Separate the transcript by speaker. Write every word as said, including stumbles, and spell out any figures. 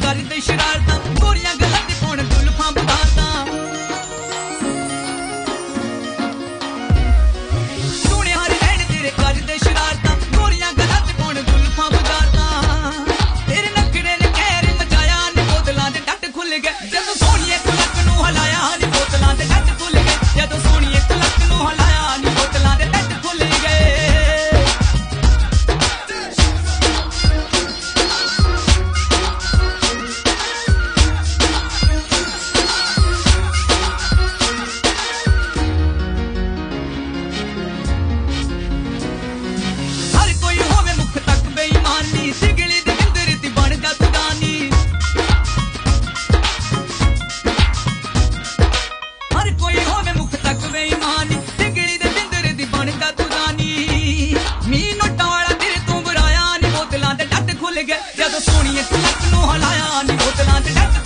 Speaker 1: ਕਰਦੇ ਸ਼ਰਾਰਤਾਂ ਗੋਰੀਆਂ ਗੱਲਾਂ ਤੇ ਪਾਉਣ ਜ਼ੁਲਫਾਂ ਬਦਾਤਾਂ ਸੋਹਣੇ ਹਾਰੇ ਰਹਿਣ ਤੇਰੇ ਕਰਦੇ ਸ਼ਰਾਰਤਾਂ ਗੋਰੀਆਂ ਗੱਲਾਂ ਤੇ ਪਾਉਣ ਜ਼ੁਲਫਾਂ ਬਦਾਤਾਂ ਤੇਰੇ ਨਖਰੇ ਨੇ ਕਹਿਰ ਮਚਾਇਆ ਨੀ ਬੋਤਲਾਂ ਦੇ ਡੱਟ ਖੁੱਲ ਗਏ ਜਦੋਂ ਸੋਹਣੀਏ ਤੂੰ ਲੱਕ ਨੂੰ ਹਲਾਇਆ ਨੀ ਬੋਤਲਾਂ ਦੇ ਡੱਟ ਖੁੱਲ ਗਏ ਜਦੋਂ ਸੋਹਣੀਏ ਤੂੰ ਲੱਕ ਨੂੰ ਹਲਾਇਆ ਨੀ ਬੋਤਲਾਂ ਦੇ ਡੱਟ ਖੁੱਲ ਗਏ ਸਿਗਲੀ ਦੀ ਬਿੰਦਰ ਦੀ ਬਣ ਜਾ ਤੁਦਾਨੀ ਹਰ ਕੋਈ ਹੋਵੇ ਮੁਖ ਤੱਕ ਬੇਈਮਾਨੀ ਸਿਗਲੀ ਦੇ ਬਿੰਦਰ ਦੀ ਬਣ ਜਾ ਤੁਦਾਨੀ ਮੀਂਹ ਨੋਟਾਂ ਵਾਲਾ ਤੇਰੇ ਤੋਂ ਬੁਰਾਇਆ ਨੀ ਬੋਤਲਾਂ ਦੇ ਡੱਟ ਖੁੱਲ ਗਏ ਜਦੋਂ ਸੋਹਣੀਏ ਤੂੰ ਲੱਕ ਨੂੰ ਹਲਾਇਆ ਨੀ ਬੋਤਲਾਂ ਦੇ ਡੱਟ